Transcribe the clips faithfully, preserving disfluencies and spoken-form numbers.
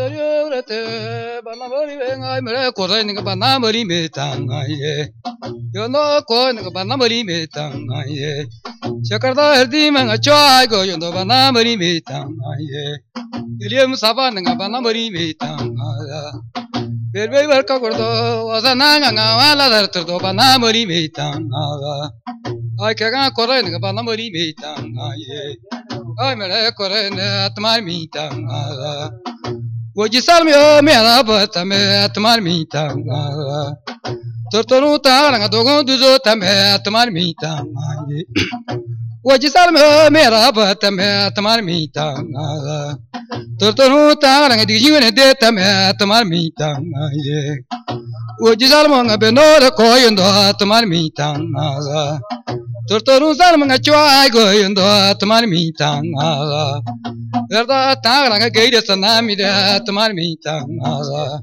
Yorete banamari venga mere kore ninga banamari metanga ye yono ko ninga banamari metanga ye shakarda herdi manga chai go yono banamari metanga ye iliyam saba ninga banamari metanga ya berbe barka gordo wasana nga wala darto banamari metanga ya ay kaga kore ninga banamari metanga ye ay mere kore ne atmar metanga ya Woji salmio me alabata me atmar mitanga tortoru taranga dogon duzo tame atmar mitanga Woji salmio me alabata me atmar mitanga tortoru taranga dijine de tame atmar mitanga Woji salmo nga benora koyendo atmar mitanga tortoru salmo nga chwa goyendo atmar mitanga Verda taranga geide sanami de atmar mitanga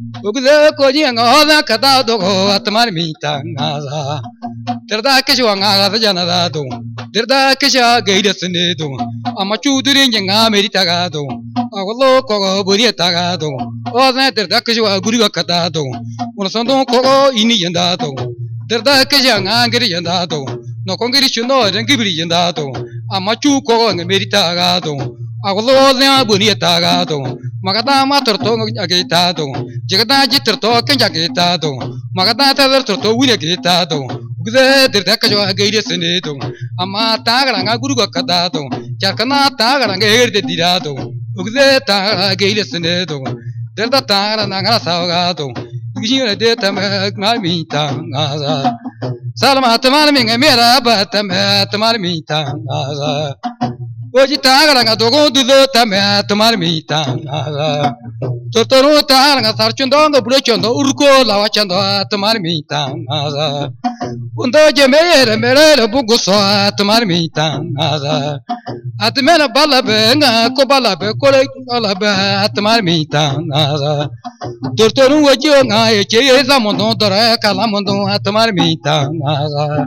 Ugde koji anga hoda kada dogo atmar mitanga Terda kishwa nga jana da do Terda kisha geide sene do Amachu durin jenga merita ga do Agolo kogo buri ta ga do Oza terda kishwa guri ga kada do Unasondo kogo ini yenda do Terda kisha nga ngiri yenda do No kongiri chuno rengi biri yenda do Amachu kogo merita ga do Agolo zya buri ta ga do Magata ma torto agita do Jigata jitorto kenja agita do Magata tadar torto wuri agita do Ugze dirda kajwa geide sene do Amma tagaranga guru ga kada do Charkana tagaranga erde dira do Ugze ta geide sene do Dirda tagaranga ngara sawaga do Ugishine de tamak marmita ngaza Salama tamar minga mera batama tamar mita ngaza Oji tagaranga dogo dudo tame tamar mitanga Tortoru tagaranga sarchundonga burechondo urko lawachando tamar mitanga Undo jemere mere buguso tamar mitanga Atmena balabe nga ko balabe kore balabe tamar mitanga Tortoru oji nga eche zamondo dora kalamondo tamar mitanga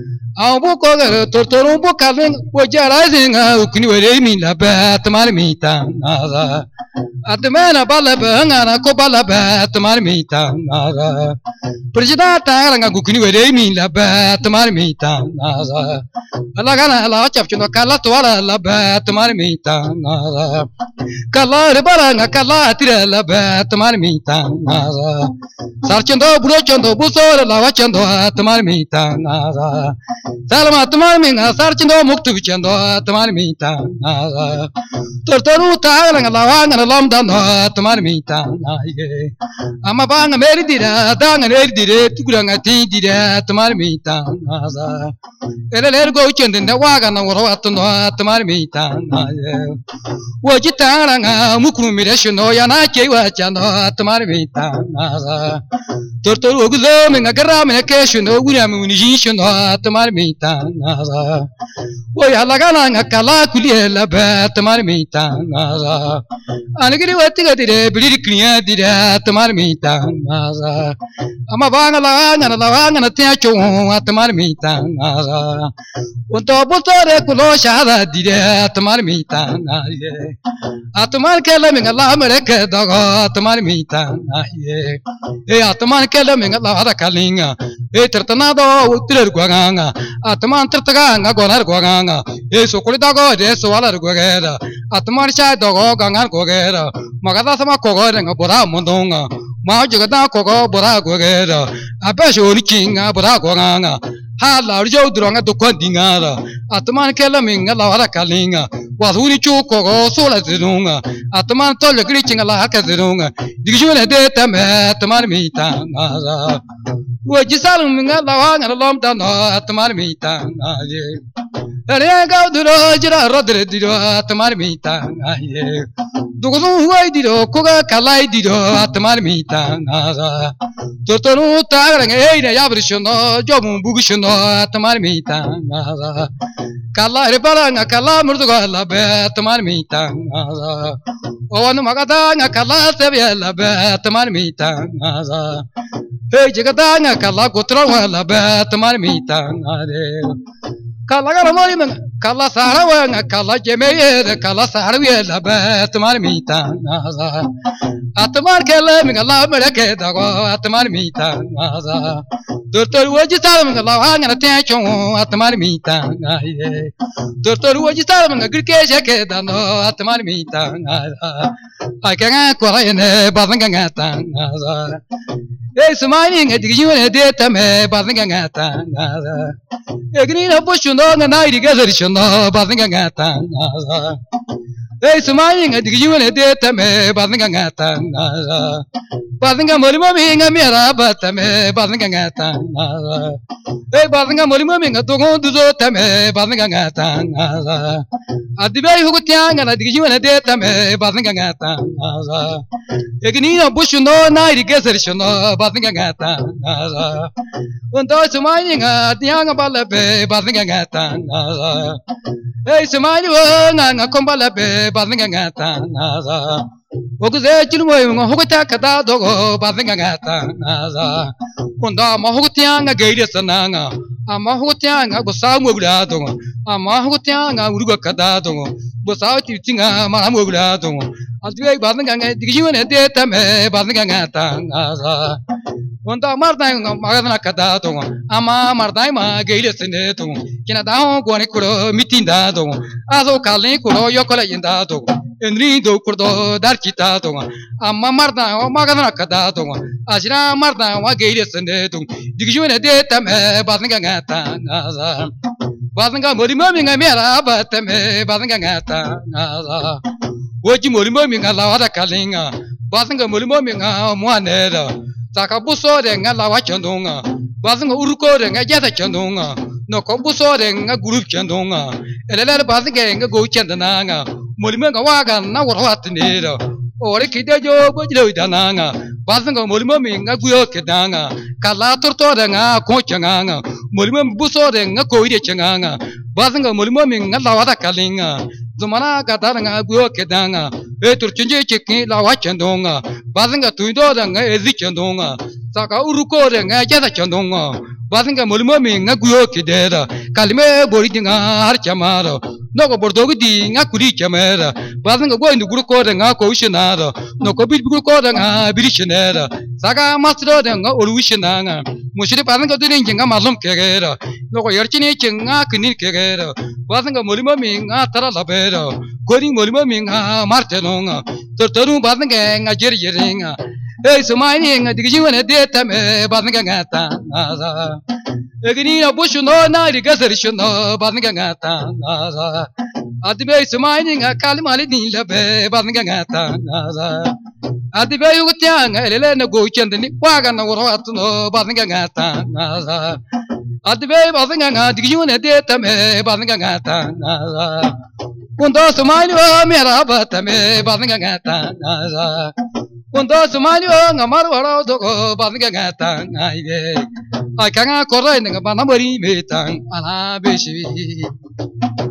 Abu kogar tortoru bu kaleng wajara zinga ukni were mi la ba tamar mi ta naga atmana bala ba ngana ko bala ba tamar mi ta naga prajida ta ranga ukni were mi la ba tamar mi ta naga alagana la chapchuno kala twala la ba tamar mi ta naga kala re baranga kala tira la ba tamar mi ta naga sarchendo buro chendo busor la wachendo tamar mi ta naga Salama tamar minga sarchindo muktu bichendo tamar mita naga tortoru tagalanga lawanga lamda no tamar mita naye amma banga meri dira danga meri dire tuguranga ti dira tamar mita naga eleler go chende waga na woro atno tamar mita naye woji tagalanga mukru mireshono yana chewa chando tamar mita naga tortoru guzo minga garame keshono gurame unishono tamar mita naga Oya lagana nga kala kuliye la ba tamar mita naga Anagiri wati ga dire biri kriya dire tamar mita naga Ama banga la nga la nga na tia cho tamar mita naga Unto botore kulo shada dire tamar mita naga Atmar kala minga la mereke daga tamar mita naga E atmar kala minga la ra kalinga E tertana do utir gwanga Atman tertaga nga gonar gwanga e sokuri dago de swalar gwagera atman sha dago gangar gwagera magada sama kogo nga bora mondonga ma jigada kogo bora gwagera abasho rikinga bora gwanga ha la rjo dronga to kondinga atman kela minga la wara kalinga waduri chu kogo sola zirunga atman to le grichinga la ka zirunga digjune de tame atman mita nga wajisal minga la wanga lom dano atman mita ye Re ga duro jira rodre diro atmar mita ye Dugudu huai diro koga kalai diro atmar mita nga Tortoru tagaranga eina yabrishono jobun bugushono atmar mita nga Kala re balanga kala murduga la be atmar mita nga Owan magada nga kala sebe la be atmar mita nga Hey jigada nga kala gotra la be atmar mita nga Kala ga mori kala sarawanga kala jemeye kala sarwiye la batmar mita naza atmar kele mi kala mereke dago atmar mita naza doctor woji salam kala hanga tension atmar mita naye doctor woji salam ngirke jeke dano atmar mita naza akanga korayne badanga ngata naza e smiling digijune detame badanga ngata naza Egnina Bushuno, and I together Shuno, Bazingata. They smiling at the human data, Bazingata. Bazinga Molimoving a mira, but Bazingata. They Bazinga Molimoving a Togo to Zotame, Bazingata. At the very Hugutian and at the human data, Bazingata. Egnina Bushuno, night together Shuno, Bazingata. When those smiling at the young Balabe, Bazingata. Hey, smiling on a Combalabe, Bazingata. Okuze chilmoy hokota kada dogo bazinga gata naza kunda mahutianga geide sananga ama hokutianga bosamu gura dogo ama hokutianga uruga kada dogo bosaw tinga malamu gura dogo adwe bazinga digiwene deta me bazinga gata naza kunda mardanga magadna kada dogo ama mardai ma geide sene dogo kina daho gone kuro mitinda dogo azo kalni kuro yokola yinda dogo Enri do kurdo dar kita tonga amma marda o magadna kada tonga ajira marda wa geire sende tung digijune de tame badanga ngata naza badanga mori mami ngamera batame badanga ngata naza woji mori mami ngala wada kalinga badanga mori mami nga muanera taka buso de ngala wa chandonga badanga uruko de ngajata chandonga no ko buso de nga group chandonga elele badanga nga go chandana Molimenga waga na warwat nero ore kide jo bojlo dananga bazanga molimo minga guyo kedanga kala torto danga ko changanga molimo buso denga ko ide changanga bazanga molimo minga lawada kalinga zumana kadanga guyo kedanga e turchinje chiki lawa chandonga bazanga tuindo danga ezi chandonga saka uruko denga jada chandonga bazanga molimo minga guyo kedera kalime boridinga har chamaro Noko bordogi di nga kuri chamera bazanga go indu guru ko nga ko ushinara noko bit guru ko nga birishinera saga mastro nga oruwishinanga mushiri bazanga dinin nga malum kegera noko yarchini chinga kinin kegera bazanga molimo minga tara labera gori molimo minga martenonga tortoru bazanga nga jer yeringa hey sumaini nga digijiwane deta me bazanga ngata naza Egnina bushuno na rigazarishuno bazanga ngata naza Adibe sumaini nga kalimali nilabe bazanga ngata naza Adibe yugutianga elele na gochende waga na warwatuno bazanga ngata naza Adibe bazanga nga digijiwane deta me bazanga ngata naza Kundo sumaini wa mera batame bazanga ngata naza Kundo sumaini wa ngamar waro dogo bazanga ngata naive Akanga korai nga banamari metang ana beshi